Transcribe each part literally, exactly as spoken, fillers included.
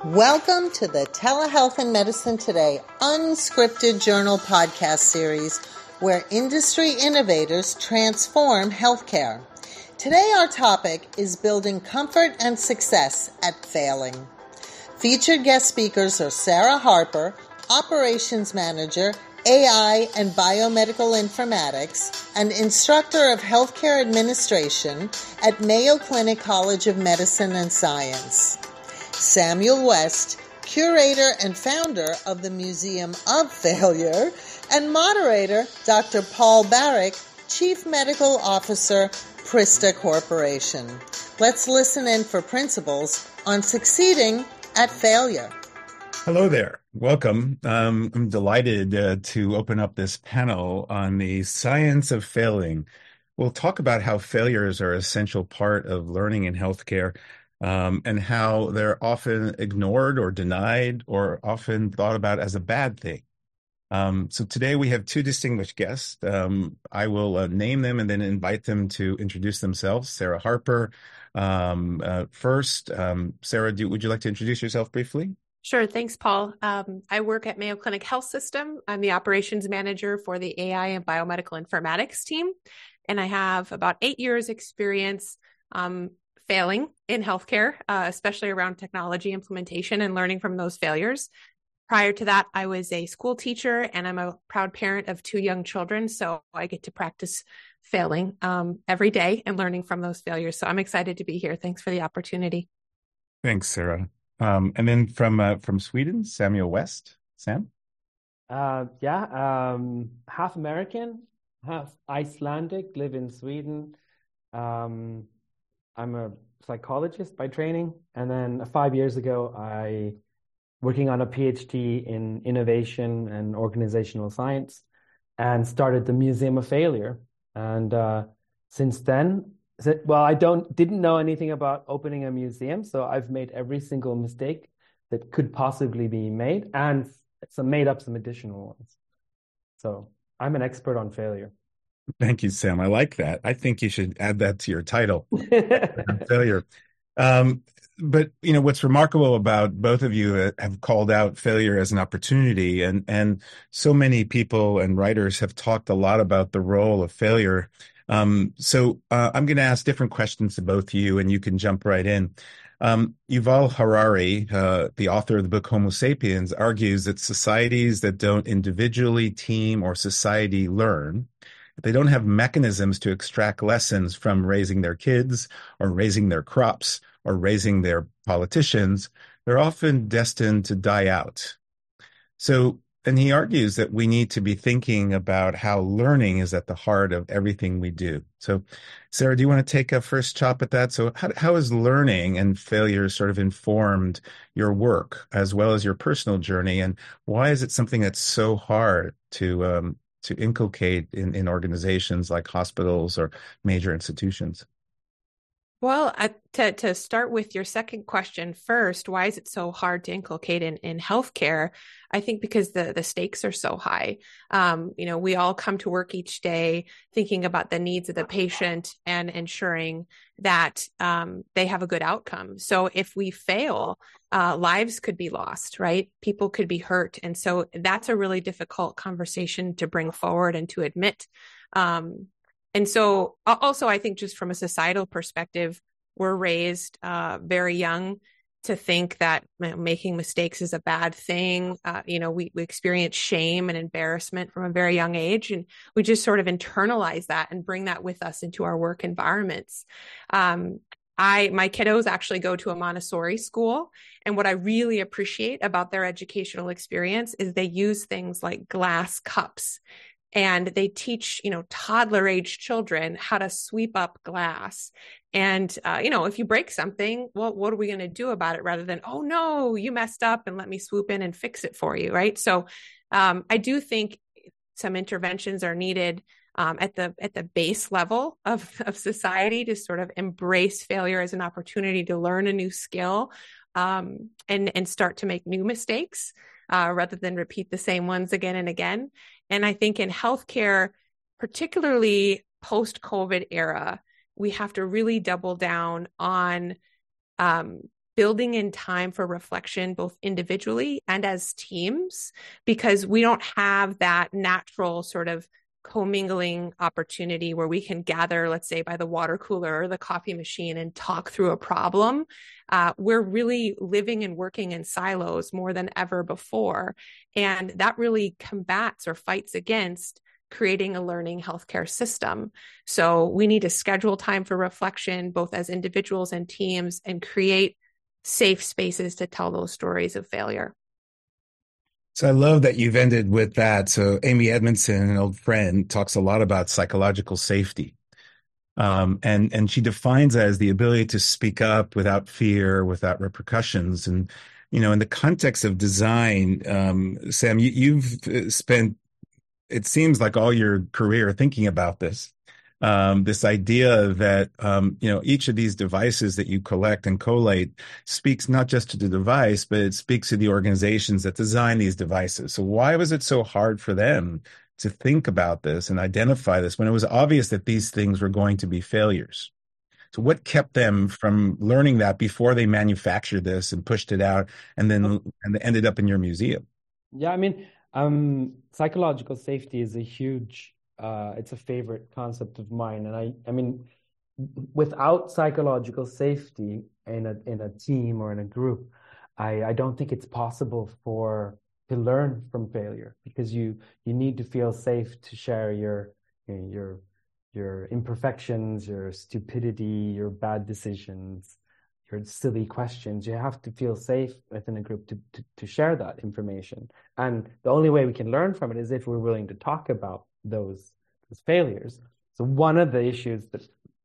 Welcome to the Telehealth and Medicine Today unscripted journal podcast series where industry innovators transform healthcare. Today our topic is building comfort and success at failing. Featured guest speakers are Sarah Harper, Operations Manager, A I and Biomedical Informatics, and Instructor of Healthcare Administration at Mayo Clinic College of Medicine and Science. Samuel West, curator and founder of the Museum of Failure, and moderator Doctor Paul Barrick, Chief Medical Officer, Prista Corporation. Let's listen in for principles on succeeding at failure. Hello there. Welcome. Um, I'm delighted uh, to open up this panel on the science of failing. We'll talk about how failures are an essential part of learning in healthcare. Um, and how they're often ignored or denied or often thought about as a bad thing. Um, so today we have two distinguished guests. Um, I will uh, name them and then invite them to introduce themselves. Sarah Harper. Um, uh, first, um, Sarah, do, would you like to introduce yourself briefly? Sure. Thanks, Paul. Um, I work at Mayo Clinic Health System. I'm the operations manager for the A I and Biomedical Informatics team. And I have about eight years experience um, failing in healthcare, uh, especially around technology implementation and learning from those failures. Prior to that, I was a school teacher and I'm a proud parent of two young children. So I get to practice failing um, every day and learning from those failures. So I'm excited to be here. Thanks for the opportunity. Thanks, Sarah. Um, and then from uh, from Sweden, Samuel West. Sam? Uh, yeah, um, half American, half Icelandic, live in Sweden. Um, I'm a psychologist by training. And then five years ago, I working on a PhD in innovation and organizational science and started the Museum of Failure. And uh, since then, well, I don't didn't know anything about opening a museum. So I've made every single mistake that could possibly be made and some made up some additional ones. So I'm an expert on failure. Thank you, Sam. I like that. I think you should add that to your title. Failure. Um, but, you know, what's remarkable about both of you have called out failure as an opportunity. And, and so many people and writers have talked a lot about the role of failure. Um, so uh, I'm going to ask different questions to both of you, and you can jump right in. Um, Yuval Harari, uh, the author of the book Homo Sapiens, argues that societies that don't individually, team, or society learn, they don't have mechanisms to extract lessons from raising their kids or raising their crops or raising their politicians, they're often destined to die out. So, and he argues that we need to be thinking about how learning is at the heart of everything we do. So, Sarah, do you want to take a first chop at that? So how, how has learning and failure sort of informed your work as well as your personal journey? And why is it something that's so hard to um, to inculcate in, in organizations like hospitals or major institutions? Well, uh, to, to start with your second question first, why is it so hard to inculcate in, in healthcare? I think because the, the stakes are so high. Um, you know, we all come to work each day thinking about the needs of the patient and ensuring that um, they have a good outcome. So if we fail, uh, lives could be lost, right? People could be hurt. And so that's a really difficult conversation to bring forward and to admit. Um, And so also, I think just from a societal perspective, we're raised uh, very young to think that you know, making mistakes is a bad thing. Uh, you know, we, we experience shame and embarrassment from a very young age, and we just sort of internalize that and bring that with us into our work environments. Um, I, my kiddos actually go to a Montessori school. And what I really appreciate about their educational experience is they use things like glass cups. And they teach, you know, toddler age children how to sweep up glass. And, uh, you know, if you break something, well, what are we going to do about it rather than, oh, no, you messed up and let me swoop in and fix it for you. Right. So um, I do think some interventions are needed um, at the at the base level of, of society to sort of embrace failure as an opportunity to learn a new skill um, and, and start to make new mistakes. Uh, rather than repeat the same ones again and again. And I think in healthcare, particularly post-COVID era, we have to really double down on um, building in time for reflection, both individually and as teams, because we don't have that natural sort of commingling opportunity where we can gather, let's say, by the water cooler or the coffee machine and talk through a problem. Uh, we're really living and working in silos more than ever before. And that really combats or fights against creating a learning healthcare system. So we need to schedule time for reflection, both as individuals and teams, and create safe spaces to tell those stories of failure. So I love that you've ended with that. So Amy Edmondson, an old friend, talks a lot about psychological safety. Um, and, and she defines that as the ability to speak up without fear, without repercussions. And, you know, in the context of design, um, Sam, you, you've spent, it seems like all your career thinking about this. Um, this idea that, um, you know, each of these devices that you collect and collate speaks not just to the device, but it speaks to the organizations that design these devices. So why was it so hard for them to think about this and identify this when it was obvious that these things were going to be failures? So what kept them from learning that before they manufactured this and pushed it out and then and ended up in your museum? Yeah, I mean, um, psychological safety is a huge Uh, it's a favorite concept of mine. And I, I mean, without psychological safety in a in a team or in a group, I, I don't think it's possible for to learn from failure, because you you need to feel safe to share your you know, your your imperfections, your stupidity, your bad decisions, your silly questions. You have to feel safe within a group to, to to share that information. And the only way we can learn from it is if we're willing to talk about those, those failures. So one of the issues that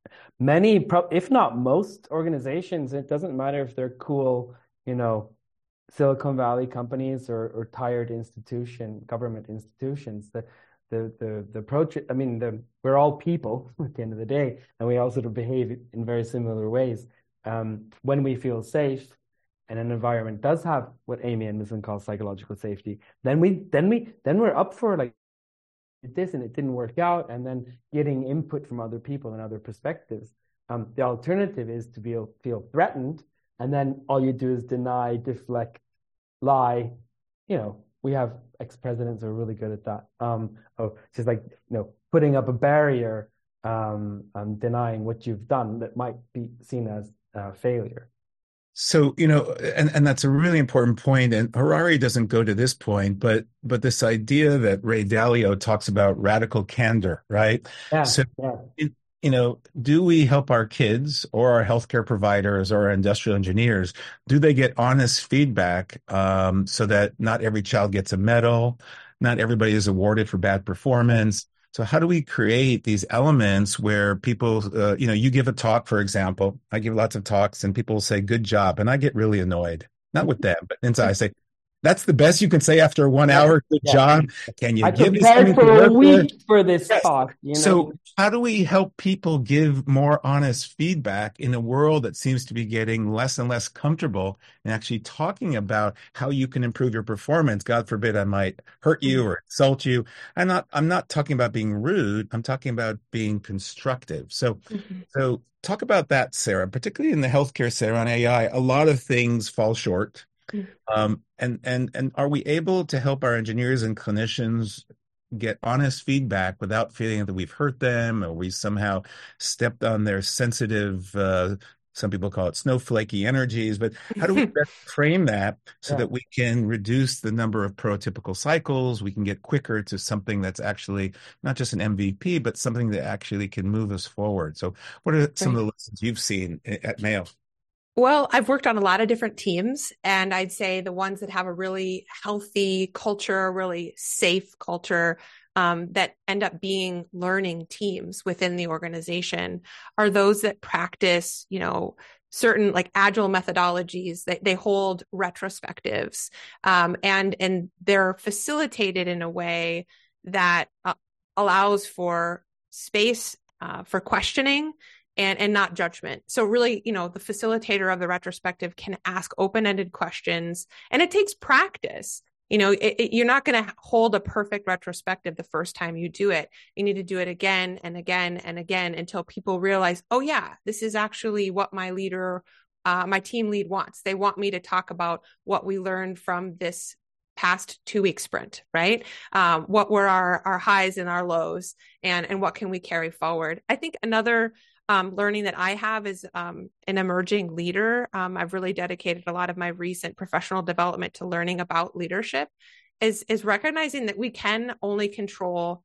many, if not most organizations, it doesn't matter if they're cool, you know, Silicon Valley companies or, or tired institution, government institutions, the, the, the, the approach, I mean, the, we're all people at the end of the day, and we all sort of behave in very similar ways. Um, when we feel safe and an environment does have what Amy Edmondson calls psychological safety, then we, then we, then we're up for like, this and it didn't work out, and then getting input from other people and other perspectives. Um, the alternative is to feel feel threatened, and then all you do is deny, deflect, lie. You know, we have ex-presidents who are really good at that. Um, oh, just like you know, putting up a barrier, um, um, denying what you've done that might be seen as uh, failure. So, you know, and, and that's a really important point. And Harari doesn't go to this point, but but this idea that Ray Dalio talks about radical candor, right? Yeah, so, yeah. It, you know, do we help our kids or our healthcare providers or our industrial engineers? Do they get honest feedback um, so that not every child gets a medal, not everybody is awarded for bad performance? So how do we create these elements where people, uh, you know, you give a talk, for example, I give lots of talks and people say, good job. And I get really annoyed, not with them, but inside I say, that's the best you can say after one yeah, hour. Good yeah. job. Can you I give me prepared something for to a work week with? for this Yes. talk. You know? So how do we help people give more honest feedback in a world that seems to be getting less and less comfortable and actually talking about how you can improve your performance? God forbid I might hurt you or insult you. I'm not, I'm not talking about being rude. I'm talking about being constructive. So, mm-hmm. so talk about that, Sarah, particularly in the healthcare sector on A I. A lot of things fall short. Um, and, and, and are we able to help our engineers and clinicians get honest feedback without feeling that we've hurt them or we somehow stepped on their sensitive, uh, some people call it snowflakey energies, but how do we best frame that so yeah. that we can reduce the number of prototypical cycles? We can get quicker to something that's actually not just an M V P, but something that actually can move us forward. So what are some right. of the lessons you've seen at Mayo? Well, I've worked on a lot of different teams, and I'd say the ones that have a really healthy culture, really safe culture, um, that end up being learning teams within the organization are those that practice, you know, certain like agile methodologies. That they hold retrospectives, um, and and they're facilitated in a way that uh, allows for space uh, for questioning. And, and not judgment. So really, you know, the facilitator of the retrospective can ask open-ended questions, and it takes practice. You know, it, it, you're not going to hold a perfect retrospective the first time you do it. You need to do it again and again and again until people realize, oh yeah, this is actually what my leader uh, my team lead wants. They want me to talk about what we learned from this past two week sprint, right? Um, what were our, our highs and our lows, and, and what can we carry forward? I think another um, learning that I have is um, an emerging leader. Um, I've really dedicated a lot of my recent professional development to learning about leadership, is, is recognizing that we can only control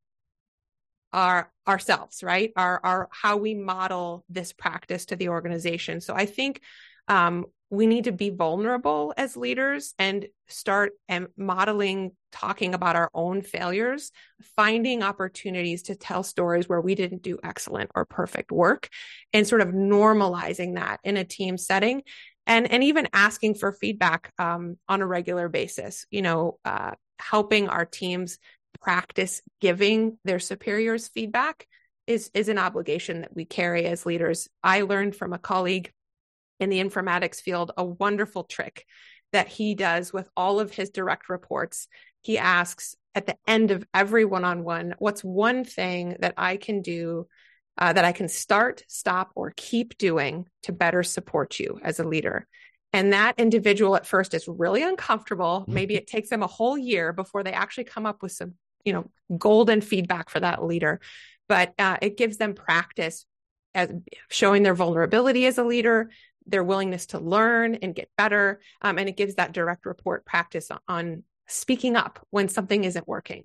our ourselves, right? Our, our, how we model this practice to the organization. So I think um, we need to be vulnerable as leaders and start um, modeling, talking about our own failures, finding opportunities to tell stories where we didn't do excellent or perfect work, and sort of normalizing that in a team setting, and, and even asking for feedback um, on a regular basis, you know, uh, helping our teams practice giving their superiors feedback is, is an obligation that we carry as leaders. I learned from a colleague in the informatics field a wonderful trick that he does with all of his direct reports. He asks at the end of every one-on-one, what's one thing that I can do, uh, that I can start, stop, or keep doing to better support you as a leader? And that individual at first is really uncomfortable. Maybe it takes them a whole year before they actually come up with some, you know, golden feedback for that leader. But uh, it gives them practice as showing their vulnerability as a leader, their willingness to learn and get better. Um, and it gives that direct report practice on, on speaking up when something isn't working.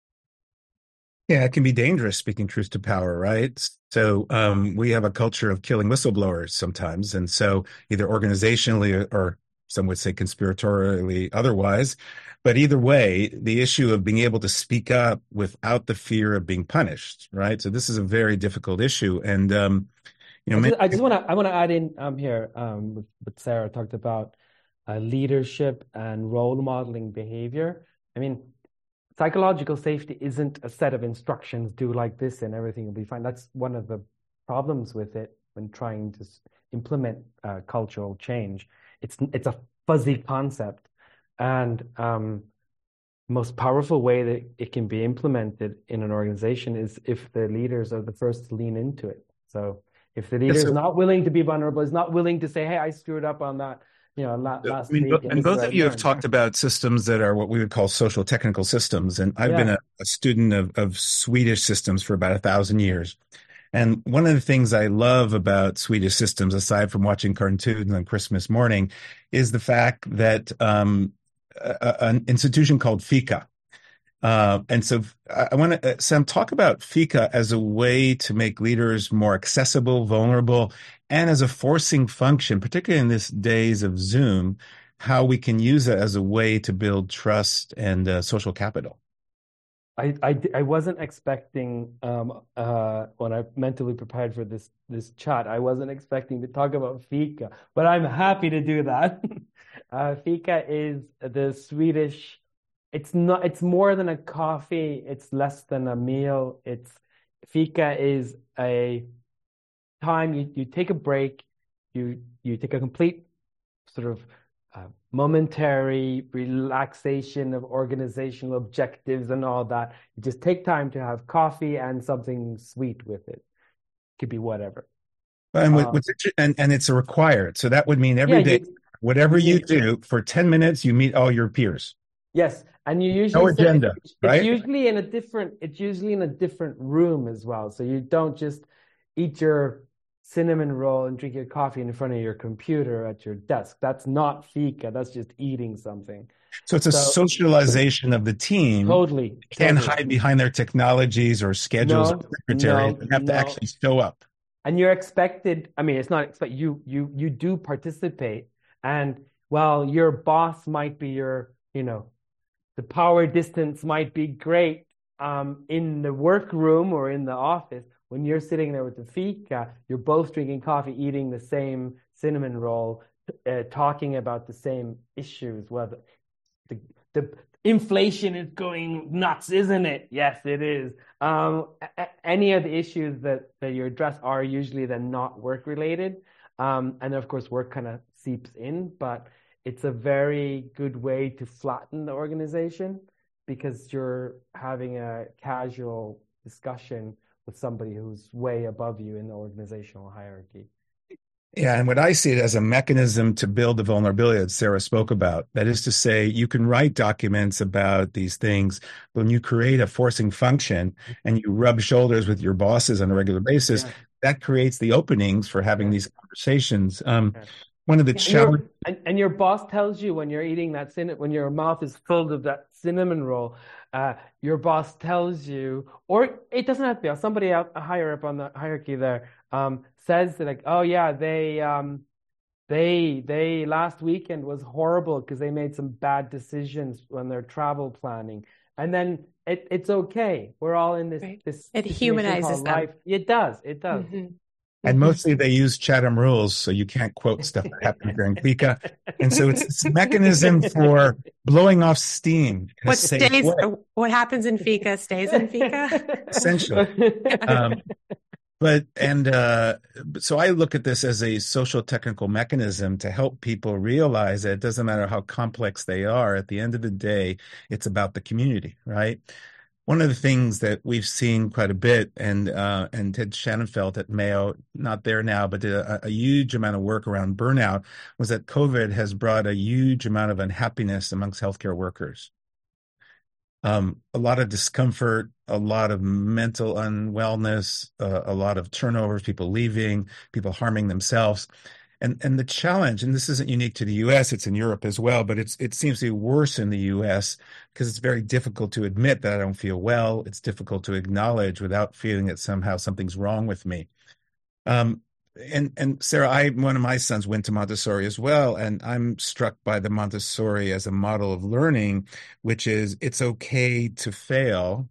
Yeah, it can be dangerous speaking truth to power, right? So um, we have a culture of killing whistleblowers sometimes. And so either organizationally or some would say conspiratorially otherwise, but either way, the issue of being able to speak up without the fear of being punished, right? So this is a very difficult issue. And, um, you know, I just want to I want to add in um, here um, what, what Sarah talked about, uh, leadership and role modeling behavior. I mean, psychological safety isn't a set of instructions, do like this and everything will be fine. That's one of the problems with it when trying to implement uh, cultural change. It's it's a fuzzy concept, and um, most powerful way that it can be implemented in an organization is if the leaders are the first to lean into it. So if the leader yeah, so, is not willing to be vulnerable, is not willing to say, hey, I screwed up on that, you know, last, last I mean, week. And, and both of you have talked about systems that are what we would call social technical systems. And I've yeah. been a, a student of, of Swedish systems for about a thousand years. And one of the things I love about Swedish systems, aside from watching cartoons on Christmas morning, is the fact that um, a, an institution called Fika. Uh, and so I want to, uh, Sam, talk about Fika as a way to make leaders more accessible, vulnerable, and as a forcing function, particularly in these days of Zoom, how we can use it as a way to build trust and uh, social capital. I, I, I wasn't expecting, um, uh, when I mentally prepared for this, this chat, I wasn't expecting to talk about Fika, but I'm happy to do that. uh, Fika is the Swedish. It's not, it's more than a coffee. It's less than a meal. It's Fika is a time you, you take a break, you, you take a complete sort of uh, momentary relaxation of organizational objectives and all that. You just take time to have coffee and something sweet with it. Could be whatever. And, um, what's and, and it's a required. So that would mean every yeah, day, you, whatever you, you do for ten minutes, you meet all your peers. Yes. And you usually no agenda, it's, right? It's usually in a different, it's usually in a different room as well. So you don't just eat your cinnamon roll and drink your coffee in front of your computer at your desk. That's not Fika. That's just eating something. So it's a so, socialization of the team. Totally. They can't totally. hide behind their technologies or schedules no, or secretaries. No, they have no. to actually show up. And you're expected, I mean, it's not expected, you, you, you do participate. And while your boss might be your, you know, the power distance might be great um, in the workroom or in the office. When you're sitting there with the Fika, you're both drinking coffee, eating the same cinnamon roll, uh, talking about the same issues. Well, the, the, the inflation is going nuts, isn't it? Yes, it is. Um, a- any of the issues that, that you address are usually then not work related. Um, and of course, work kind of seeps in, but it's a very good way to flatten the organization because you're having a casual discussion with somebody who's way above you in the organizational hierarchy. Yeah, and what I see it as a mechanism to build the vulnerability that Sarah spoke about. That is to say, you can write documents about these things, but when you create a forcing function and you rub shoulders with your bosses on a regular basis, Yeah. that creates the openings for having Yeah. these conversations. Um, Yeah. one of the And challenges. your and, and your boss tells you when you're eating that cinnamon, when your mouth is full of that cinnamon roll, uh, your boss tells you, or it doesn't have to be somebody out higher up on the hierarchy there, um, says that like, oh yeah, they um they they last weekend was horrible because they made some bad decisions when they're travel planning, and then it it's okay. We're all in this Right. this It situation humanizes called them. life. It does, it does. Mhm. And Mhm. mostly they use Chatham rules, so you can't quote stuff that happened during Fika. And so it's this mechanism for blowing off steam in a What safe stays, way, what happens in Fika stays in Fika. essentially. Um, but and uh, so I look at this as a social technical mechanism to help people realize that it doesn't matter how complex they are. At the end of the day, it's about the community, right? One of the things that we've seen quite a bit, and uh, and Ted Shannonfeld at Mayo, not there now, but did a, a huge amount of work around burnout, was that COVID has brought a huge amount of unhappiness amongst healthcare workers. Um, a lot of discomfort, a lot of mental unwellness, uh, a lot of turnovers, people leaving, people harming themselves. And and the challenge, and this isn't unique to the U S, it's in Europe as well, but it's it seems to be worse in the U S because it's very difficult to admit that I don't feel well. It's difficult to acknowledge without feeling that somehow something's wrong with me. Um, and and Sarah, I one of my sons went to Montessori as well, and I'm struck by the Montessori as a model of learning, which is it's okay to fail,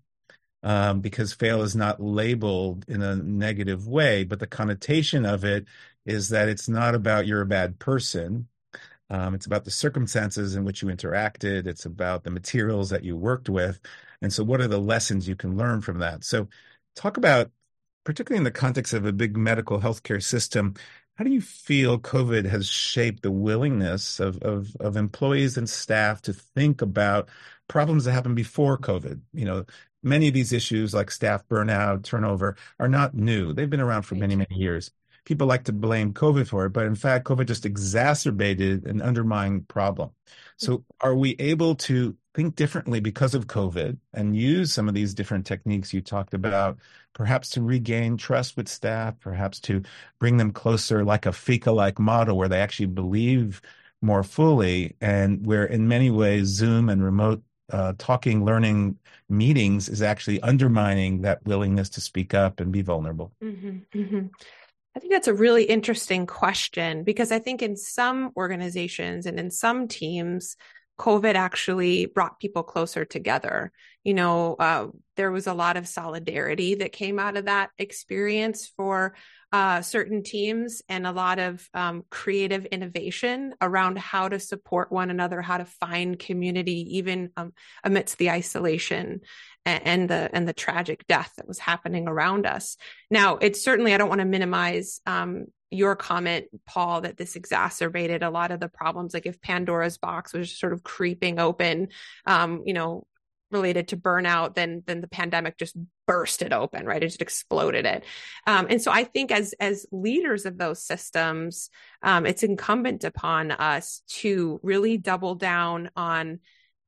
um, because fail is not labeled in a negative way, but the connotation of it is that it's not about you're a bad person. Um, it's about the circumstances in which you interacted. It's about the materials that you worked with. And so what are the lessons you can learn from that? So talk about, particularly in the context of a big medical healthcare system, how do you feel COVID has shaped the willingness of, of, of employees and staff to think about problems that happened before COVID? You know, many of these issues like staff burnout, turnover are not new. They've been around for many, many years. People like to blame COVID for it, but in fact, COVID just exacerbated an underlying problem. So are we able to think differently because of COVID and use some of these different techniques you talked about, perhaps to regain trust with staff, perhaps to bring them closer, like a Fika-like model where they actually believe more fully, and where in many ways Zoom and remote uh, talking, learning meetings is actually undermining that willingness to speak up and be vulnerable? Mm-hmm, mm-hmm. I think that's a really interesting question, because I think in some organizations and in some teams, COVID actually brought people closer together. You know, uh, there was a lot of solidarity that came out of that experience for uh, certain teams, and a lot of um, creative innovation around how to support one another, how to find community, even um, amidst the isolation and, and the and the tragic death that was happening around us. Now, it's certainly, I don't want to minimize um, your comment, Paul, that this exacerbated a lot of the problems. Like if Pandora's box was sort of creeping open, um, you know, related to burnout, then then the pandemic just burst it open, right? It just exploded it. Um, and so I think as as leaders of those systems, um, it's incumbent upon us to really double down on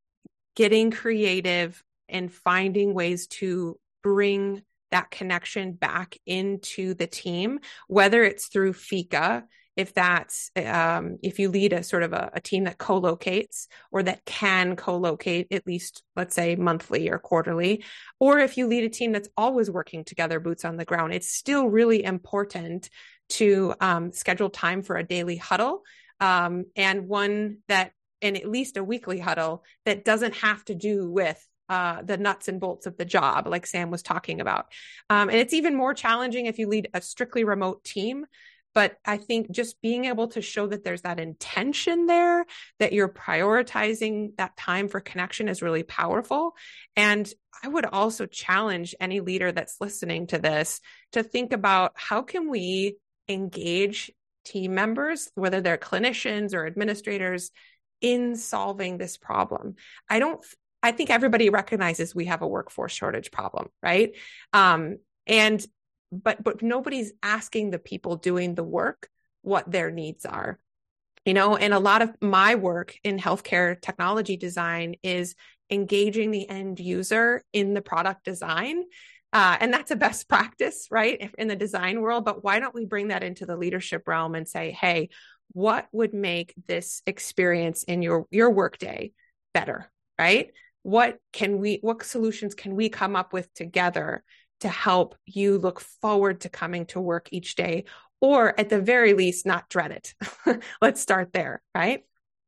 getting creative and finding ways to bring that connection back into the team, whether it's through Fika, if that's, um, if you lead a sort of a, a team that co-locates or that can co-locate at least, let's say monthly or quarterly, or if you lead a team that's always working together, boots on the ground, it's still really important to um, schedule time for a daily huddle, um, and one that, and at least a weekly huddle that doesn't have to do with Uh, the nuts and bolts of the job, like Sam was talking about. Um, and it's even more challenging if you lead a strictly remote team. But I think just being able to show that there's that intention there, that you're prioritizing that time for connection is really powerful. And I would also challenge any leader that's listening to this to think about how can we engage team members, whether they're clinicians or administrators, in solving this problem. I don't I think everybody recognizes we have a workforce shortage problem, right? Um, and but but nobody's asking the people doing the work what their needs are. You know, and a lot of my work in healthcare technology design is engaging the end user in the product design. Uh, and that's a best practice, right, in the design world. But why don't we bring that into the leadership realm and say, hey, what would make this experience in your, your workday better, right? What can we, what solutions can we come up with together to help you look forward to coming to work each day, or at the very least, not dread it? Let's start there, right?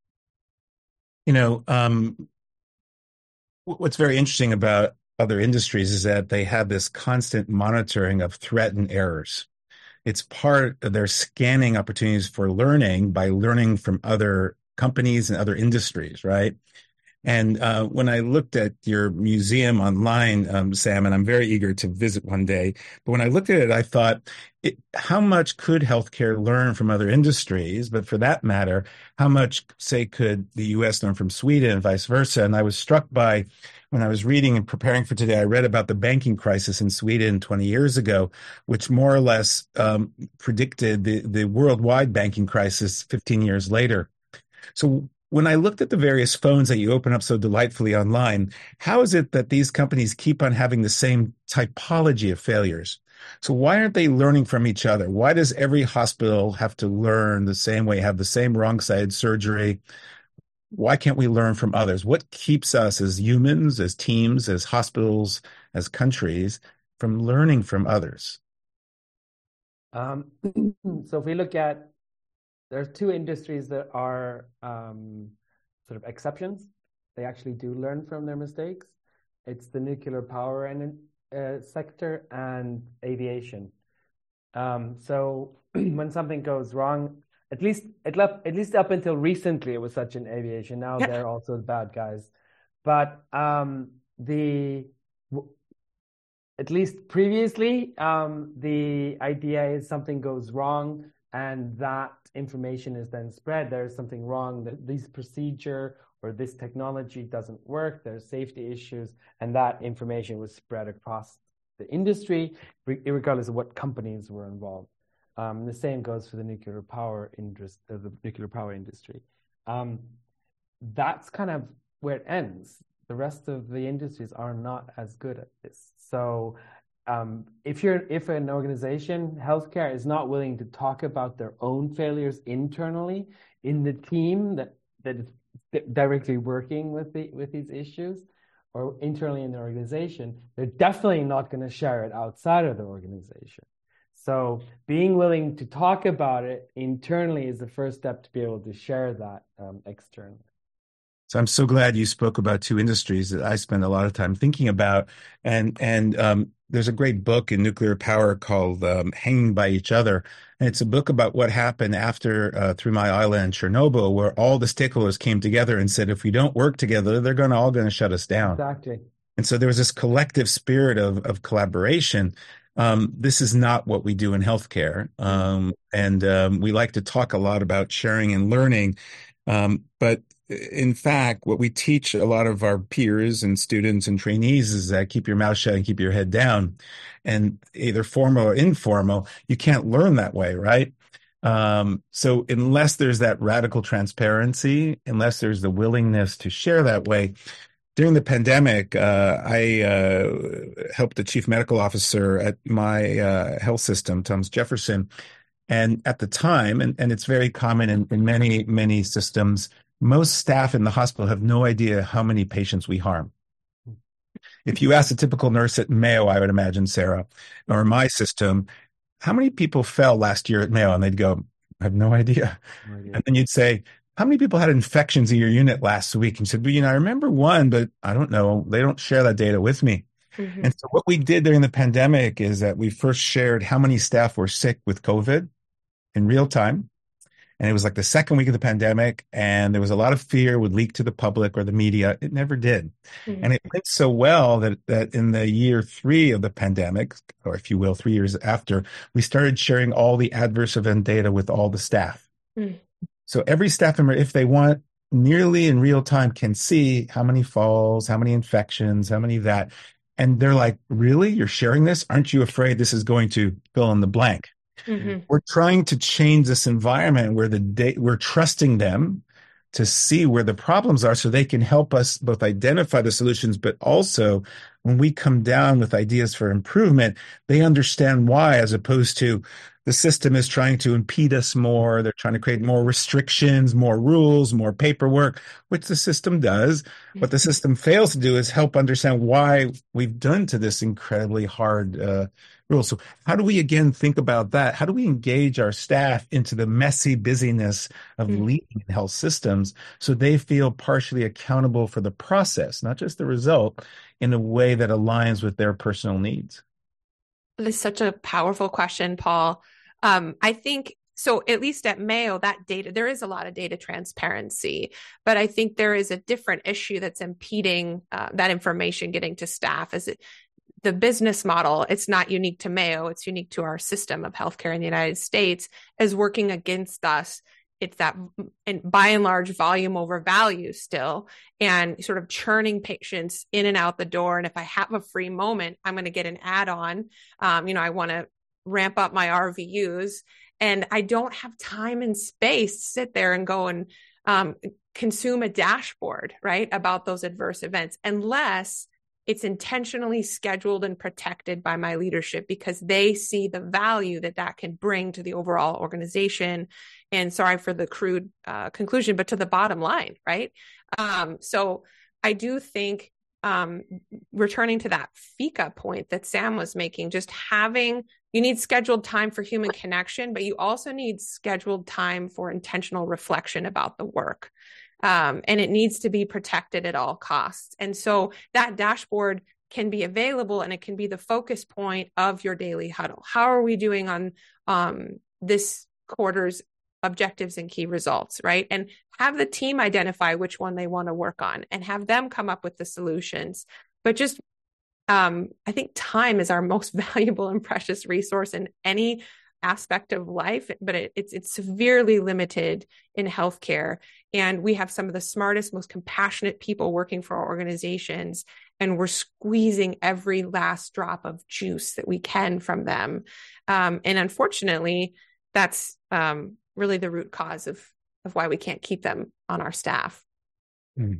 You know, um, what's very interesting about other industries is that they have this constant monitoring of threat and errors. It's part of their scanning opportunities for learning by learning from other companies and other industries, right? And uh, when I looked at your museum online, um, Sam, and I'm very eager to visit one day, but when I looked at it, I thought, it, how much could healthcare learn from other industries? But for that matter, how much, say, could the U S learn from Sweden and vice versa? And I was struck by, when I was reading and preparing for today, I read about the banking crisis in Sweden twenty years ago, which more or less um, predicted the, the worldwide banking crisis fifteen years later. So when I looked at the various phones that you open up so delightfully online, how is it that these companies keep on having the same typology of failures? So why aren't they learning from each other? Why does every hospital have to learn the same way, have the same wrong side surgery? Why can't we learn from others? What keeps us as humans, as teams, as hospitals, as countries from learning from others? Um, so if we look at, there's two industries that are um, sort of exceptions. They actually do learn from their mistakes. It's the nuclear power and uh, sector and aviation. Um, so when something goes wrong, at least at, at least up until recently, it was such in aviation. Now yeah. They're also the bad guys. But um, the at least previously, um, the idea is something goes wrong, and that information is then spread. There's something wrong, that this procedure or this technology doesn't work, there's safety issues, and that information was spread across the industry, regardless of what companies were involved. Um, the same goes for the nuclear power industry, uh, the nuclear power industry. Um, that's kind of where it ends. The rest of the industries are not as good at this. So Um, if you're, if an organization, healthcare, is not willing to talk about their own failures internally in the team that that is directly working with the with these issues, or internally in the organization, they're definitely not going to share it outside of the organization. So being willing to talk about it internally is the first step to be able to share that um, externally. So I'm so glad you spoke about two industries that I spend a lot of time thinking about. And and um, there's a great book in nuclear power called um, Hanging by Each Other. And it's a book about what happened after uh, Three Mile Island and Chernobyl, where all the stakeholders came together and said, if we don't work together, they're going to all going to shut us down. Exactly. And so there was this collective spirit of, of collaboration. Um, this is not what we do in healthcare. Um, and um, we like to talk a lot about sharing and learning. Um, but in fact, what we teach a lot of our peers and students and trainees is that keep your mouth shut and keep your head down. And either formal or informal, you can't learn that way, right? Um, so unless there's that radical transparency, unless there's the willingness to share that way. During the pandemic, uh, I uh, helped the chief medical officer at my uh, health system, Thomas Jefferson. And at the time, and, and it's very common in, in many, many systems, most staff in the hospital have no idea how many patients we harm. If you ask a typical nurse at Mayo, I would imagine, Sarah, or my system, how many people fell last year at Mayo? And they'd go, I have no idea. No idea. And then you'd say, how many people had infections in your unit last week? And you said, well, you know, I remember one, but I don't know. They don't share that data with me. Mm-hmm. And so what we did during the pandemic is that we first shared how many staff were sick with COVID in real time. And it was like the second week of the pandemic, and there was a lot of fear would leak to the public or the media. It never did. Mm-hmm. And it went so well that, that in the year three of the pandemic, or if you will, three years after, we started sharing all the adverse event data with all the staff. Mm-hmm. So every staff member, if they want, nearly in real time can see how many falls, how many infections, how many that. And they're like, really? You're sharing this? Aren't you afraid this is going to fill in the blank? Mm-hmm. We're trying to change this environment where the da- we're trusting them to see where the problems are so they can help us both identify the solutions, but also when we come down with ideas for improvement, they understand why, as opposed to the system is trying to impede us more. They're trying to create more restrictions, more rules, more paperwork, which the system does. What the system fails to do is help understand why we've done to this incredibly hard uh, rule. So how do we again think about that? How do we engage our staff into the messy busyness of Mm-hmm. leading health systems so they feel partially accountable for the process, not just the result, in a way that aligns with their personal needs? This is such a powerful question, Paul. Um, I think so, at least at Mayo, that data, there is a lot of data transparency, but I think there is a different issue that's impeding uh, that information getting to staff. Is it the business model? It's not unique to Mayo, it's unique to our system of healthcare in the United States, is working against us. It's that, and by and large, volume over value still, and sort of churning patients in and out the door. And if I have a free moment, I'm going to get an add-on. Um, you know, I want to ramp up my R V Us, and I don't have time and space to sit there and go and um, consume a dashboard, right, about those adverse events, unless it's intentionally scheduled and protected by my leadership, because they see the value that that can bring to the overall organization. And sorry for the crude uh, conclusion, but to the bottom line, right? Um, so I do think um, returning to that FICA point that Sam was making, just having, you need scheduled time for human connection, but you also need scheduled time for intentional reflection about the work. Um, and it needs to be protected at all costs. And so that dashboard can be available, and it can be the focus point of your daily huddle. How are we doing on um, this quarter's objectives and key results, right? And have the team identify which one they want to work on and have them come up with the solutions. But just, um, I think time is our most valuable and precious resource in any aspect of life, but it, it's it's severely limited in healthcare. And we have some of the smartest, most compassionate people working for our organizations, and we're squeezing every last drop of juice that we can from them. Um, and unfortunately, that's um, really the root cause of of why we can't keep them on our staff. Mm.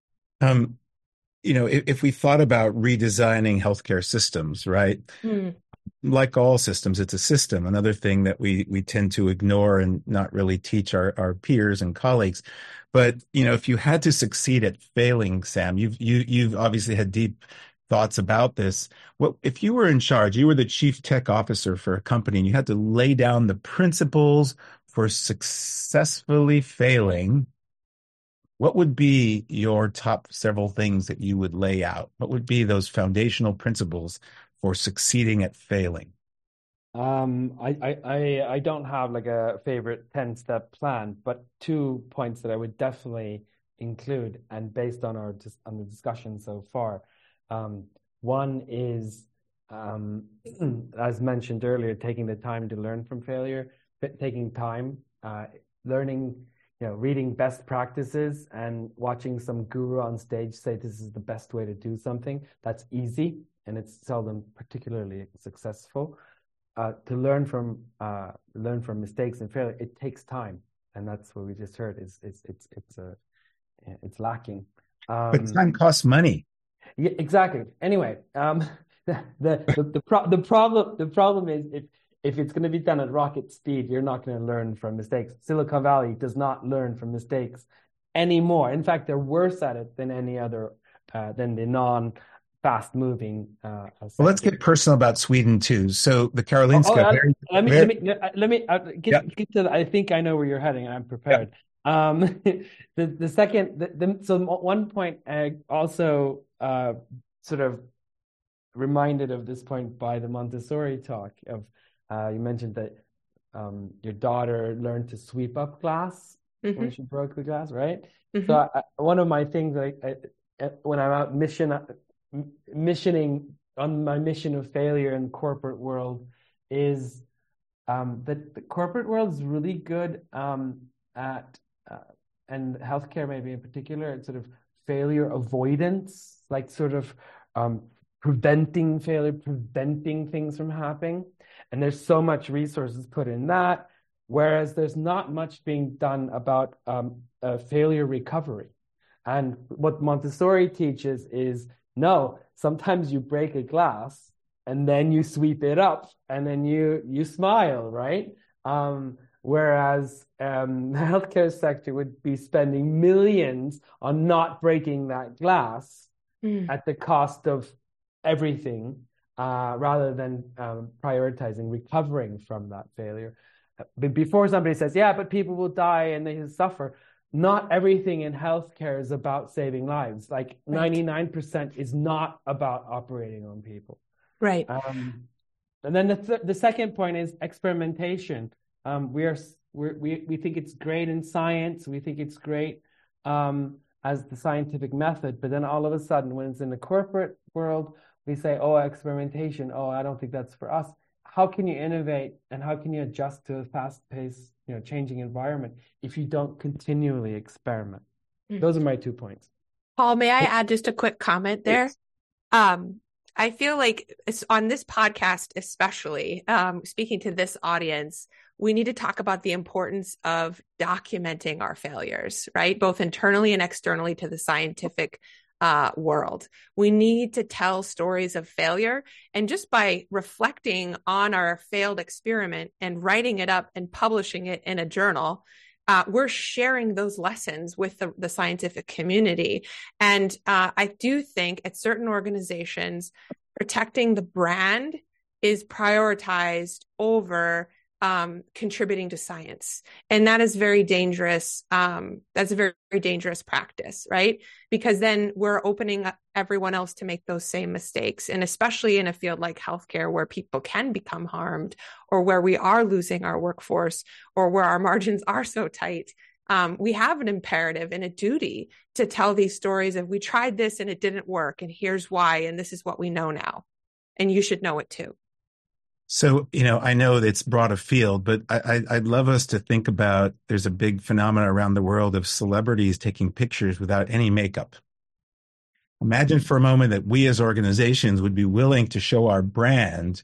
Um, you know, if, if we thought about redesigning healthcare systems, right? Mm. Like all systems, it's a system. Another thing that we we tend to ignore and not really teach our, our peers and colleagues. But, you know, if you had to succeed at failing, Sam, you've you you've obviously had deep thoughts about this. What if you were in charge, you were the chief tech officer for a company, and you had to lay down the principles for successfully failing? What would be your top several things that you would lay out? What would be those foundational principles for succeeding at failing? Um, I, I, I don't have like a favorite ten-step plan, but two points that I would definitely include, and based on our on the discussion so far. Um, one is, um, as mentioned earlier, taking the time to learn from failure, taking time, uh, learning, you know, reading best practices and watching some guru on stage say this is the best way to do something. That's easy, and it's seldom particularly successful. Uh, to learn from uh, learn from mistakes and failure, it takes time, and that's what we just heard. Is it's it's it's a uh, it's lacking. Um, but time costs money. Yeah, exactly. Anyway, um, the the the, pro- the problem the problem is if if it's going to be done at rocket speed, you're not going to learn from mistakes. Silicon Valley does not learn from mistakes anymore. In fact, they're worse at it than any other uh, than the non. fast-moving. Uh, well, let's get personal about Sweden too. So the Karolinska. Oh, oh, very, let me very... let me let me uh, get, yeah. get to. The, I think I know where you're heading, and I'm prepared. Yeah. Um, the the second, the, the, so one point, uh, also uh, sort of reminded of this point by the Montessori talk of uh, you mentioned that um, your daughter learned to sweep up glass mm-hmm. when she broke the glass, right? Mm-hmm. So I, one of my things, like I, when I'm out mission. missioning on my mission of failure in the corporate world is um, that the corporate world is really good um, at, uh, and healthcare maybe in particular, at sort of failure avoidance, like sort of um, preventing failure, preventing things from happening. And there's so much resources put in that, whereas there's not much being done about um, uh, failure recovery. And what Montessori teaches is, no, sometimes you break a glass and then you sweep it up and then you you smile, right? Um, whereas um, the healthcare sector would be spending millions on not breaking that glass mm. at the cost of everything, uh, rather than um, prioritizing recovering from that failure. But before somebody says, yeah, but people will die and they suffer, not everything in healthcare is about saving lives. Like right. ninety-nine percent is not about operating on people. Right. Um, and then the th- the second point is experimentation. Um, we are we're, we we think it's great in science. We think it's great um, as the scientific method. But then all of a sudden, when it's in the corporate world, we say, "Oh, experimentation. Oh, I don't think that's for us." How can you innovate and how can you adjust to a fast-paced, you know, changing environment if you don't continually experiment? Mm-hmm. Those are my two points. Paul, may I add just a quick comment there? Yes. Um, I feel like it's on this podcast, especially um, speaking to this audience, we need to talk about the importance of documenting our failures, right? Both internally and externally to the scientific uh, world. We need to tell stories of failure. And just by reflecting on our failed experiment and writing it up and publishing it in a journal, Uh, we're sharing those lessons with the, the scientific community. And uh, I do think at certain organizations, protecting the brand is prioritized over um, contributing to science. And that is very dangerous. Um, that's a very, very dangerous practice, right? Because then we're opening up everyone else to make those same mistakes. And especially in a field like healthcare, where people can become harmed, or where we are losing our workforce, or where our margins are so tight, um, we have an imperative and a duty to tell these stories of, we tried this and it didn't work, and here's why, and this is what we know now. And you should know it too. So, you know, I know it's broad afield, but I, I, I'd love us to think about, there's a big phenomenon around the world of celebrities taking pictures without any makeup. Imagine for a moment that we as organizations would be willing to show our brand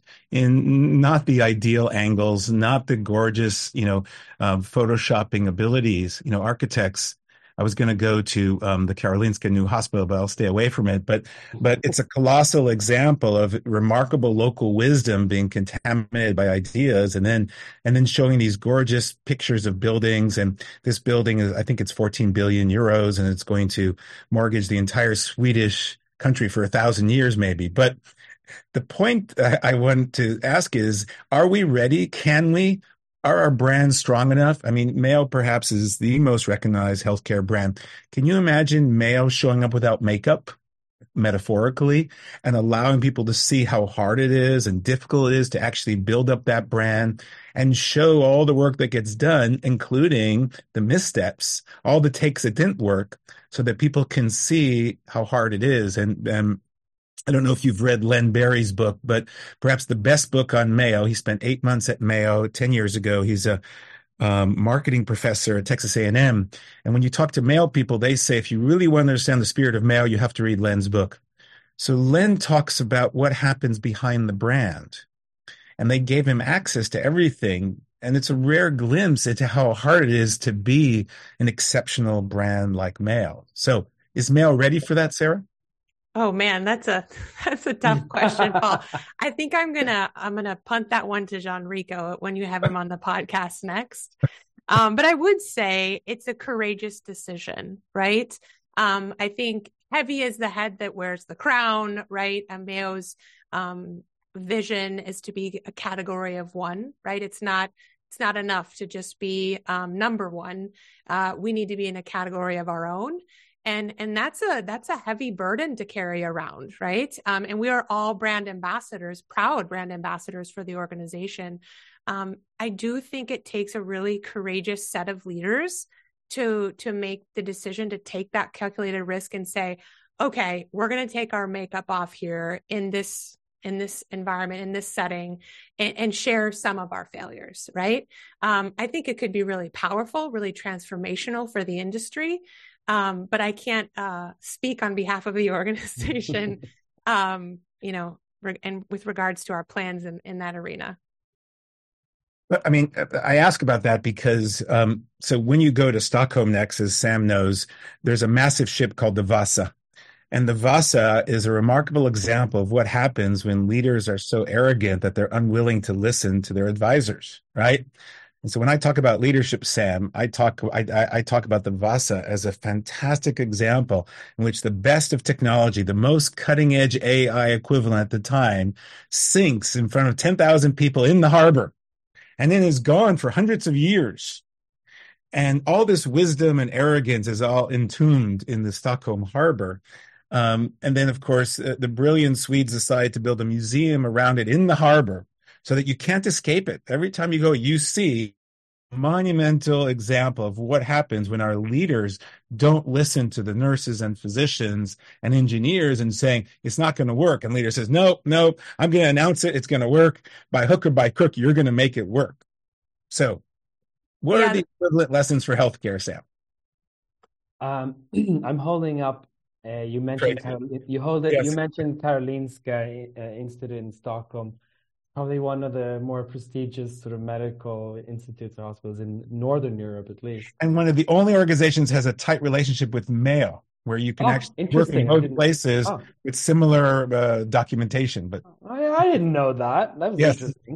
in not the ideal angles, not the gorgeous, you know, uh, photoshopping abilities. You know, architects, I was going to go to um, the Karolinska New Hospital, but I'll stay away from it. But but it's a colossal example of remarkable local wisdom being contaminated by ideas, and then and then showing these gorgeous pictures of buildings. And this building is, I think it's fourteen billion euros, and it's going to mortgage the entire Swedish country for a thousand years, maybe. But the point I want to ask is, are we ready? Can we? Are our brands strong enough? I mean, Mayo perhaps is the most recognized healthcare brand. Can you imagine Mayo showing up without makeup, metaphorically, and allowing people to see how hard it is and difficult it is to actually build up that brand and show all the work that gets done, including the missteps, all the takes that didn't work, so that people can see how hard it is? And, and I don't know if you've read Len Berry's book, but perhaps the best book on Mayo. He spent eight months at Mayo ten years ago. He's a um, marketing professor at Texas A and M. And when you talk to Mayo people, they say, if you really want to understand the spirit of Mayo, you have to read Len's book. So Len talks about what happens behind the brand. And they gave him access to everything. And it's a rare glimpse into how hard it is to be an exceptional brand like Mayo. So is Mayo ready for that, Sarah? Oh man, that's a that's a tough question, Paul. I think I'm gonna I'm gonna punt that one to Jean-Rico when you have him on the podcast next. Um, but I would say it's a courageous decision, right? Um, I think heavy is the head that wears the crown, right? And Mayo's um, vision is to be a category of one, right? It's not it's not enough to just be um, number one. Uh, we need to be in a category of our own. And, and that's a, that's a heavy burden to carry around, right? Um, and we are all brand ambassadors, proud brand ambassadors for the organization. Um, I do think it takes a really courageous set of leaders to, to make the decision to take that calculated risk and say, okay, we're going to take our makeup off here in this, in this environment, in this setting, and, and share some of our failures, right? Um, I think it could be really powerful, really transformational for the industry. Um, but I can't uh, speak on behalf of the organization, um, you know, re- and with regards to our plans in, in that arena. I mean, I ask about that because um, so when you go to Stockholm next, as Sam knows, there's a massive ship called the Vasa. And the Vasa is a remarkable example of what happens when leaders are so arrogant that they're unwilling to listen to their advisors, right? And so when I talk about leadership, Sam, I talk I, I talk about the Vasa as a fantastic example in which the best of technology, the most cutting edge A I equivalent at the time, sinks in front of ten thousand people in the harbor and then is gone for hundreds of years. And all this wisdom and arrogance is all entombed in the Stockholm harbor. Um, and then, of course, uh, the brilliant Swedes decide to build a museum around it in the harbor so that you can't escape it. Every time you go, you see a monumental example of what happens when our leaders don't listen to the nurses and physicians and engineers and saying, it's not going to work. And leader says, no, no, I'm going to announce it. It's going to work. By hook or by crook, you're going to make it work. So what yeah. are the equivalent lessons for healthcare, Sam? Um, I'm holding up Uh, you mentioned you hold it. Yes. You mentioned Karolinska uh, Institute in Stockholm, probably one of the more prestigious sort of medical institutes or hospitals in Northern Europe, at least. And one of the only organizations has a tight relationship with Mayo, where you can oh, actually work in both places oh. with similar uh, documentation. But I, I didn't know that. That was yes. interesting.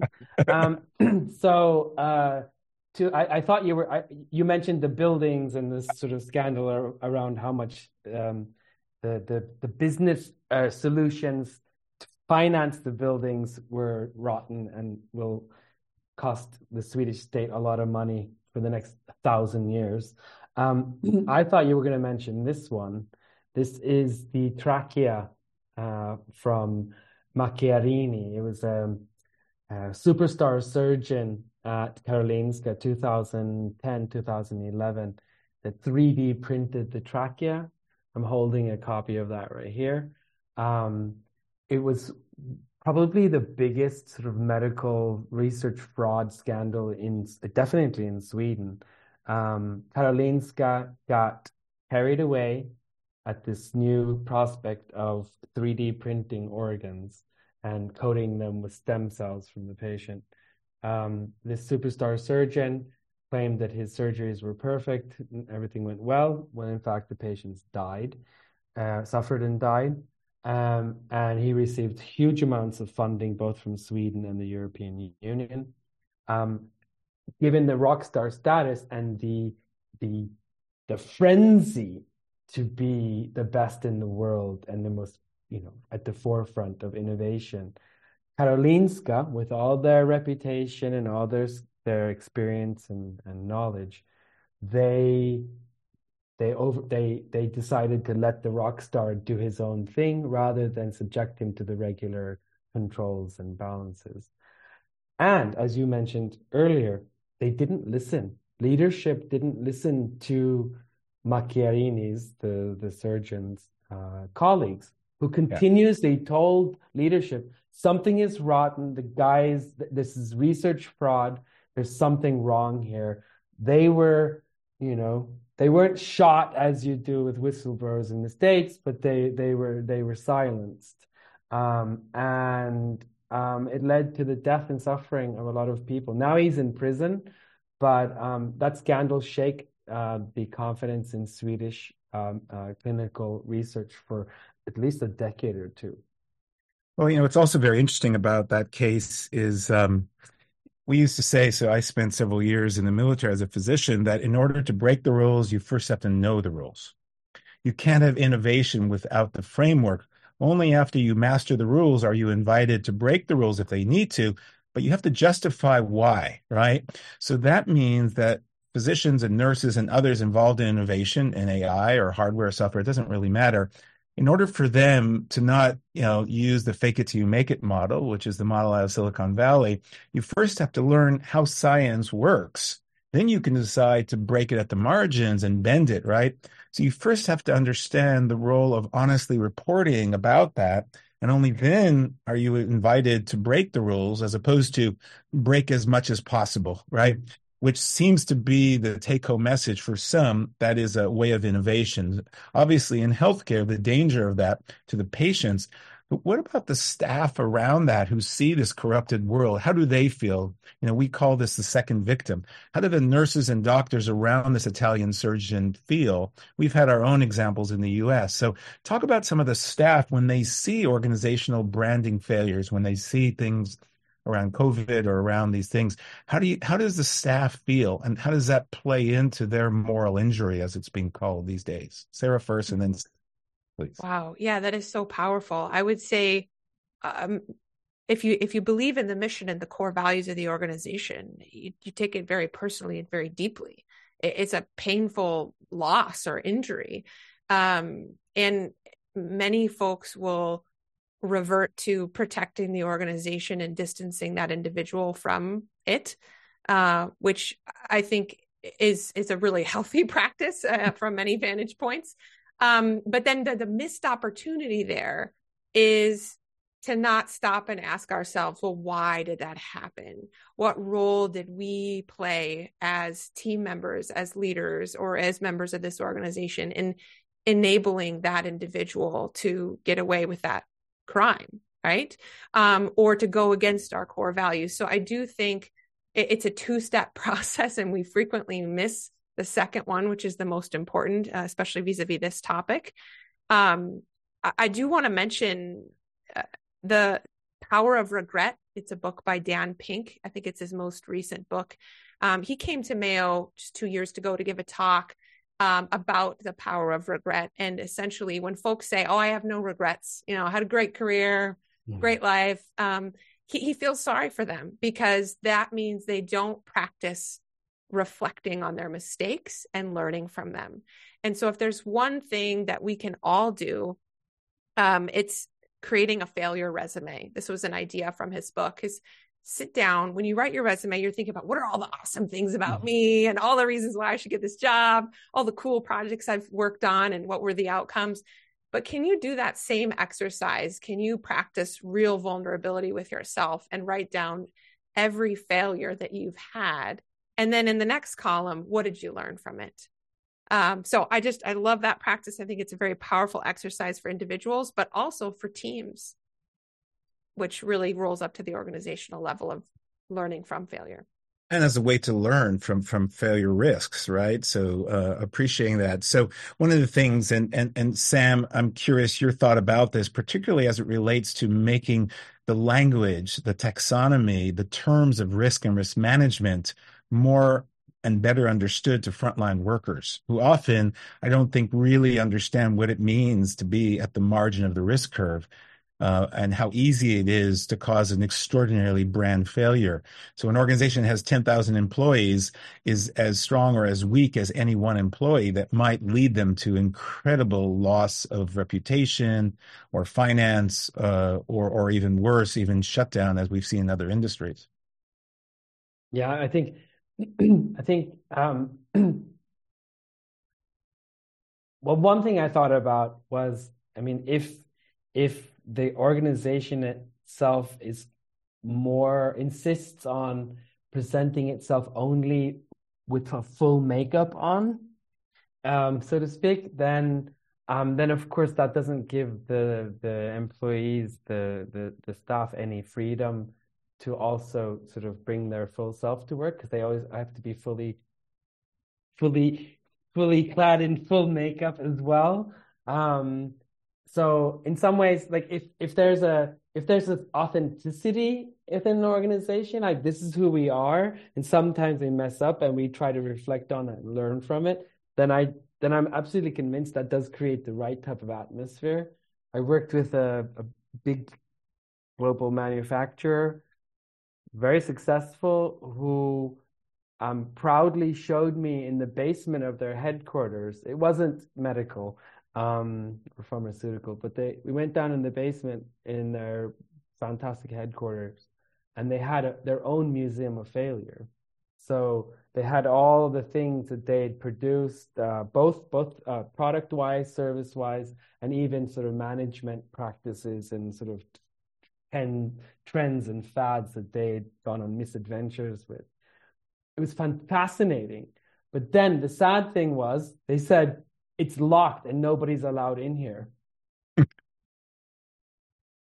um, so. Uh, To, I, I thought you were. I, you mentioned the buildings and this sort of scandal ar- around how much um, the the the business uh, solutions to finance the buildings were rotten and will cost the Swedish state a lot of money for the next thousand years. Um, I thought you were going to mention this one. This is the trachea uh, from Macchiarini. It was a, a superstar surgeon at Karolinska, two thousand ten, two thousand eleven, that three D printed the trachea. I'm holding a copy of that right here. Um, it was probably the biggest sort of medical research fraud scandal in, definitely in Sweden. Um, Karolinska got carried away at this new prospect of three D printing organs and coating them with stem cells from the patient. Um, this superstar surgeon claimed that his surgeries were perfect, everything went well, when in fact the patients died, uh, suffered and died. Um, and he received huge amounts of funding, both from Sweden and the European Union. Um, given the rock star status and the, the, the frenzy to be the best in the world and the most, you know, at the forefront of innovation, Karolinska, with all their reputation and all their, their experience and, and knowledge, they they over they they decided to let the rock star do his own thing rather than subject him to the regular controls and balances. And as you mentioned earlier, they didn't listen. Leadership didn't listen to Macchiarini's, the the surgeon's uh, colleagues, who continuously yeah. told leadership, something is rotten. The guys, this is research fraud. There's something wrong here. They were, you know, they weren't shot as you do with whistleblowers in the States, but they they were they were silenced, um, and um, it led to the death and suffering of a lot of people. Now he's in prison, but um, that scandal shake uh, the confidence in Swedish um, uh, clinical research for at least a decade or two. Well, you know, what's also very interesting about that case is um, we used to say, so I spent several years in the military as a physician, that in order to break the rules, you first have to know the rules. You can't have innovation without the framework. Only after you master the rules are you invited to break the rules if they need to, but you have to justify why, right? So that means that physicians and nurses and others involved in innovation in A I or hardware or software, it doesn't really matter. In order for them to not, you know, use the fake it till you make it model, which is the model out of Silicon Valley, you first have to learn how science works. Then you can decide to break it at the margins and bend it, right? So you first have to understand the role of honestly reporting about that. And only then are you invited to break the rules as opposed to break as much as possible, right? Which seems to be the take-home message for some. That is a way of innovation. Obviously, in healthcare, the danger of that to the patients But what about the staff around that who see this corrupted world? How do they feel? You know, we call this the second victim. How do the nurses and doctors around this Italian surgeon feel? We've had our own examples in the U S. So talk about some of the staff when they see organizational branding failures, when they see things around COVID or around these things. How do you, how does the staff feel, and how does that play into their moral injury, as it's being called these days? Sarah first, and then please. Wow. Yeah, that is so powerful. I would say, um, if you if you believe in the mission and the core values of the organization, you, you take it very personally and very deeply. It, it's a painful loss or injury. Um, and many folks will revert to protecting the organization and distancing that individual from it, uh, which I think is, is a really healthy practice uh, from many vantage points. Um, but then the, the missed opportunity there is to not stop and ask ourselves, well, why did that happen? What role did we play as team members, as leaders, or as members of this organization in enabling that individual to get away with that crime, right? Um, or to go against our core values. So I do think it, it's a two-step process, and we frequently miss the second one, which is the most important, uh, especially vis-a-vis this topic. Um, I, I do want to mention uh, The Power of Regret. It's a book by Dan Pink. I think it's his most recent book. Um, he came to Mayo just two years ago to give a talk um, about the power of regret. And essentially, when folks say, oh, I have no regrets, you know, I had a great career, mm-hmm. great life, um, he, he feels sorry for them, because that means they don't practice reflecting on their mistakes and learning from them. And so if there's one thing that we can all do, um, it's creating a failure resume. This was an idea from his book, is sit down. When you write your resume, you're thinking about what are all the awesome things about mm-hmm. me and all the reasons why I should get this job, all the cool projects I've worked on and what were the outcomes. But can you do that same exercise? Can you practice real vulnerability with yourself and write down every failure that you've had? And then in the next column, what did you learn from it? Um, so I just, I love that practice. I think it's a very powerful exercise for individuals, but also for teams, which really rolls up to the organizational level of learning from failure. And as a way to learn from from failure risks, right? So uh, appreciating that. So one of the things, and and and Sam, I'm curious your thought about this, particularly as it relates to making the language, the taxonomy, the terms of risk and risk management more and better understood to frontline workers, who often, I don't think, really understand what it means to be at the margin of the risk curve. Uh, and how easy it is to cause an extraordinarily brand failure. So an organization that has ten thousand employees is as strong or as weak as any one employee that might lead them to incredible loss of reputation or finance, uh, or, or even worse, even shutdown, as we've seen in other industries. Yeah, I think, I think, um, well, one thing I thought about was, I mean, if, if, the organization itself is more insists on presenting itself only with a full makeup on, um, so to speak, then um, then of course that doesn't give the the employees, the the the staff, any freedom to also sort of bring their full self to work, because they always have to be fully fully fully clad in full makeup as well. Um, So in some ways, like if, if there's a, if there's an authenticity within an organization, like this is who we are, and sometimes we mess up and we try to reflect on it and learn from it, then I, then I'm absolutely convinced that does create the right type of atmosphere. I worked with a, a big global manufacturer, very successful, who um, proudly showed me in the basement of their headquarters. It wasn't medical, um or pharmaceutical, but they we went down in the basement in their fantastic headquarters, and they had a, their own museum of failure. So they had all the things that they had produced, uh, both both uh, product wise, service wise, and even sort of management practices and sort of ten trends and fads that they had gone on misadventures with. It was fascinating. But then the sad thing was, they said, it's locked and nobody's allowed in here.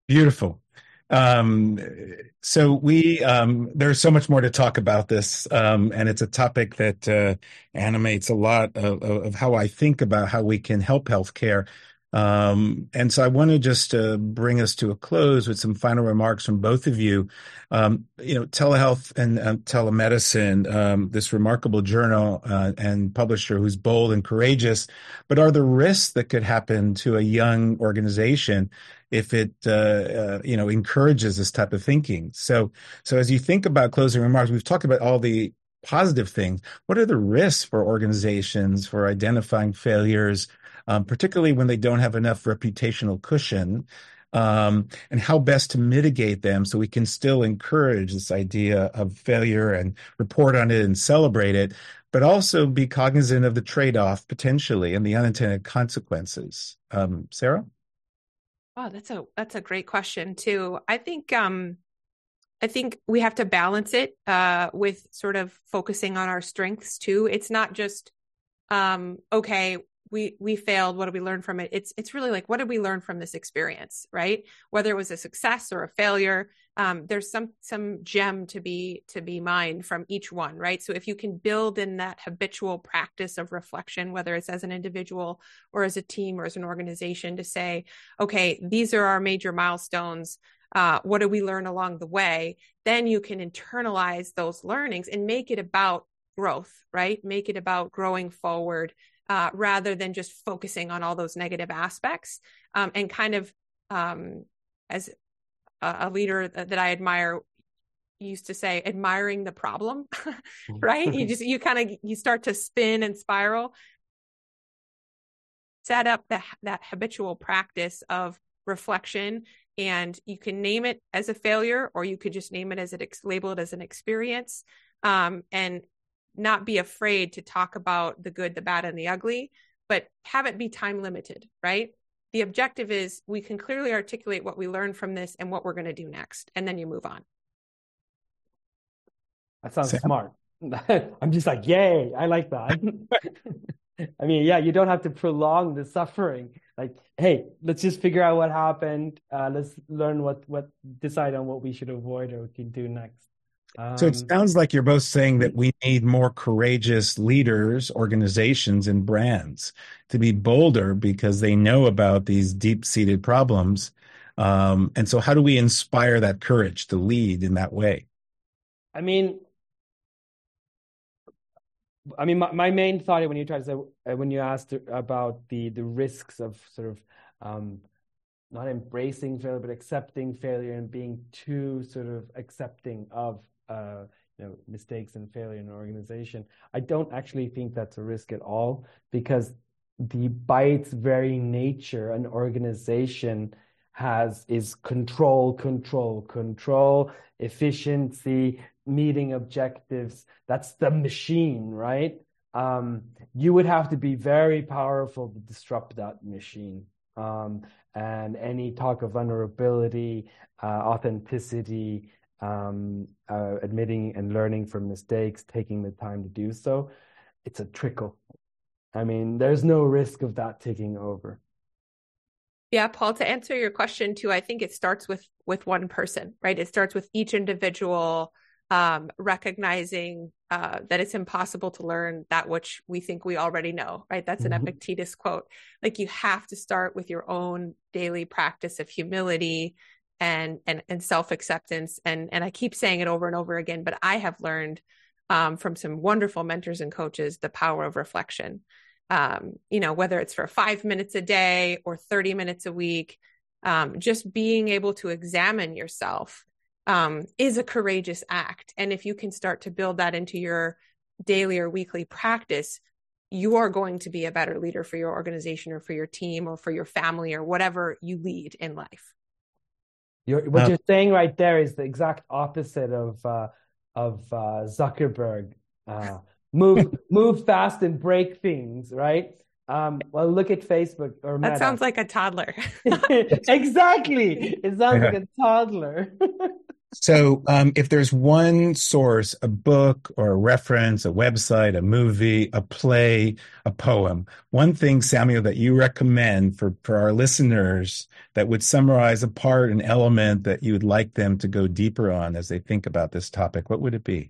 Beautiful. Um, so we, um, there's so much more to talk about this, um, and it's a topic that uh, animates a lot of, of how I think about how we can help healthcare. Um, and so I want to just uh, bring us to a close with some final remarks from both of you. Um, you know, telehealth and uh, telemedicine, um, this remarkable journal uh, and publisher who's bold and courageous, but are the risks that could happen to a young organization if it uh, uh, you know encourages this type of thinking? So, so as you think about closing remarks, we've talked about all the positive things. What are the risks for organizations for identifying failures, um, particularly when they don't have enough reputational cushion, um, and how best to mitigate them so we can still encourage this idea of failure and report on it and celebrate it, but also be cognizant of the trade-off potentially and the unintended consequences. Um, Sarah? Oh, that's a that's a great question too. I think um I think we have to balance it uh with sort of focusing on our strengths too. It's not just um okay, we we failed, what did we learn from it? It's it's really like, what did we learn from this experience, right? Whether it was a success or a failure, um, there's some some gem to be to be mined from each one, right? So if you can build in that habitual practice of reflection, whether it's as an individual or as a team or as an organization, to say, okay, these are our major milestones. Uh, what did we learn along the way? Then you can internalize those learnings and make it about growth, right? Make it about growing forward, uh, rather than just focusing on all those negative aspects. Um, and kind of, um, as a, a leader that, that I admire used to say, admiring the problem, right? You just, you kind of, you start to spin and spiral. Set up the, that habitual practice of reflection, and you can name it as a failure, or you could just name it as it, label it as an experience, um, and not be afraid to talk about the good, the bad, and the ugly, but have it be time limited, right? The objective is we can clearly articulate what we learned from this and what we're going to do next, and then you move on. That sounds Sam? smart. I'm just like, yay, I like that. I mean, yeah, you don't have to prolong the suffering. Like, hey, let's just figure out what happened. Uh, let's learn what, what, decide on what we should avoid or we can do next. Um, So it sounds like you're both saying that we need more courageous leaders, organizations, and brands to be bolder because they know about these deep-seated problems. Um, and so how do we inspire that courage to lead in that way? I mean, I mean, my, my main thought when you try to say, uh, when you asked about the the risks of sort of um, not embracing failure, but accepting failure and being too sort of accepting of uh, you know, mistakes and failure in an organization, I don't actually think that's a risk at all, because the by its very nature, an organization has is control, control, control, efficiency, meeting objectives. That's the machine, right? Um, you would have to be very powerful to disrupt that machine. Um, and any talk of vulnerability, uh, authenticity, um, uh, admitting and learning from mistakes, taking the time to do so, it's a trickle. I mean, there's no risk of that taking over. Yeah, Paul, to answer your question too, I think it starts with with one person, right? It starts with each individual um, recognizing uh, that it's impossible to learn that which we think we already know, right? That's an mm-hmm. Epictetus quote. Like, you have to start with your own daily practice of humility and and and self-acceptance. And and I keep saying it over and over again, but I have learned um, from some wonderful mentors and coaches the power of reflection. Um, you know, whether it's for five minutes a day or thirty minutes a week, um, just being able to examine yourself um, is a courageous act. And if you can start to build that into your daily or weekly practice, you are going to be a better leader for your organization or for your team or for your family or whatever you lead in life. You're, what uh, you're saying right there is the exact opposite of uh, of uh, Zuckerberg. Uh, Move, move fast and break things, right? Um, well, look at Facebook or Meta. That sounds like a toddler. Exactly. It sounds yeah. like a toddler. So um, if there's one source, a book or a reference, a website, a movie, a play, a poem, one thing, Samuel, that you recommend for, for our listeners that would summarize a part, an element that you would like them to go deeper on as they think about this topic, what would it be?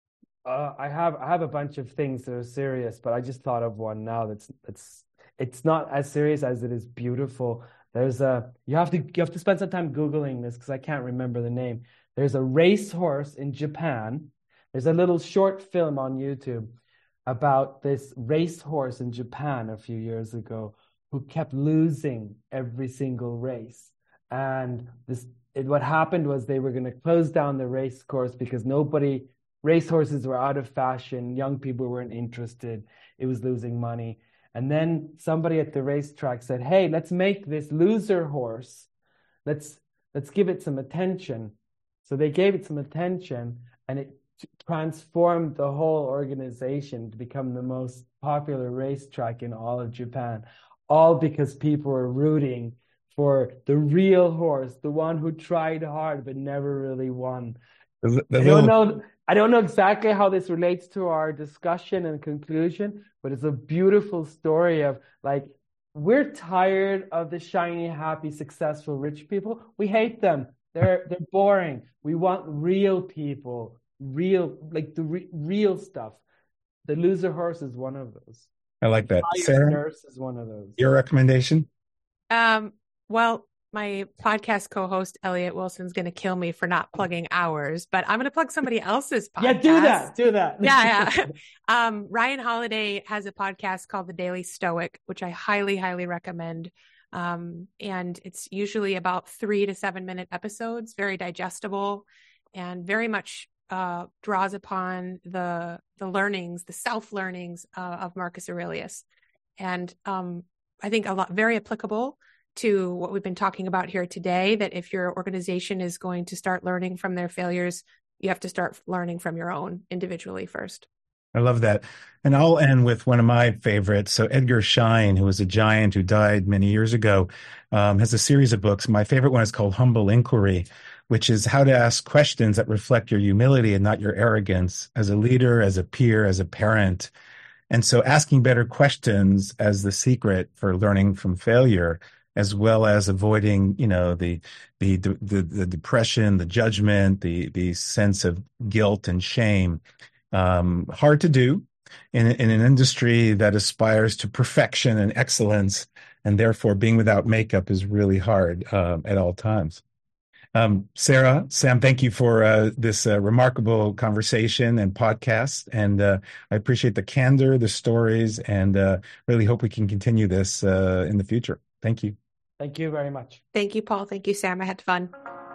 Uh, I have I have a bunch of things that are serious, but I just thought of one now that's that's it's not as serious as it is beautiful. There's a you have to you have to spend some time Googling this because I can't remember the name. There's a racehorse in Japan. There's a little short film on YouTube about this racehorse in Japan a few years ago who kept losing every single race. And this it, what happened was they were going to close down the race course because nobody racehorses were out of fashion. Young people weren't interested. It was losing money. And then somebody at the racetrack said, hey, let's make this loser horse. Let's let's give it some attention. So they gave it some attention, and it transformed the whole organization to become the most popular racetrack in all of Japan, all because people were rooting for the real horse, the one who tried hard but never really won. The, the I don't little... know. I don't know exactly how this relates to our discussion and conclusion, but it's a beautiful story of like, we're tired of the shiny, happy, successful, rich people. We hate them. They're they're boring. We want real people, real like the re- real stuff. The loser horse is one of those. I like that. The Sarah, nurse is one of those. Your recommendation? Um. Well, my podcast co-host Elliot Wilson's going to kill me for not plugging ours, but I'm going to plug somebody else's podcast. Yeah, do that. Do that. yeah, yeah. Um, Ryan Holiday has a podcast called The Daily Stoic, which I highly, highly recommend. Um, and it's usually about three to seven minute episodes, very digestible, and very much uh, draws upon the the learnings, the self learnings uh, of Marcus Aurelius, and um, I think a lot very applicable to what we've been talking about here today. That if your organization is going to start learning from their failures, you have to start learning from your own individually first. I love that. And I'll end with one of my favorites. So Edgar Schein, who was a giant who died many years ago, um, has a series of books. My favorite one is called Humble Inquiry, which is how to ask questions that reflect your humility and not your arrogance as a leader, as a peer, as a parent. And so asking better questions as the secret for learning from failure, as well as avoiding, you know, the the the, the depression, the judgment, the the sense of guilt and shame. Um, hard to do in, in an industry that aspires to perfection and excellence, and therefore being without makeup is really hard uh, at all times. Um, Sarah, Sam, thank you for uh, this uh, remarkable conversation and podcast, and uh, I appreciate the candor, the stories, and uh, really hope we can continue this uh, in the future. Thank you. Thank you very much. Thank you, Paul. Thank you, Sam. I had fun.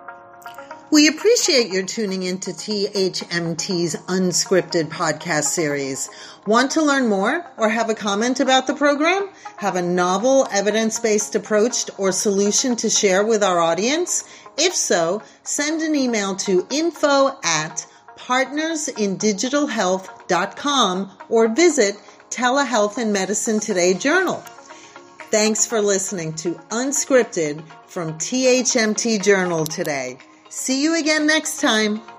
We appreciate your tuning into T H M T's Unscripted podcast series. Want to learn more or have a comment about the program? Have a novel, evidence-based approach or solution to share with our audience? If so, send an email to info at partners in digital health dot com or visit Telehealth and Medicine Today Journal. Thanks for listening to Unscripted from T H M T Journal today. See you again next time.